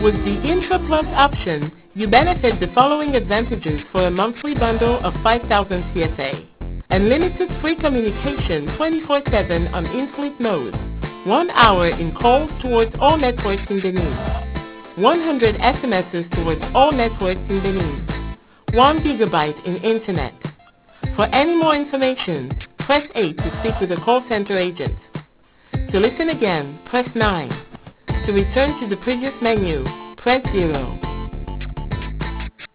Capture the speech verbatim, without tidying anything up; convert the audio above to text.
With the Intra Plus option, you benefit the following advantages for a monthly bundle of five thousand C S A. Unlimited free communication twenty-four seven on in-sleep mode. one hour in calls towards all networks in Benin. one hundred S M Ses towards all networks in Benin. one gigabyte in internet. For any more information, press eight to speak with a call center agent. To listen again, press nine. To return to the previous menu, press zero.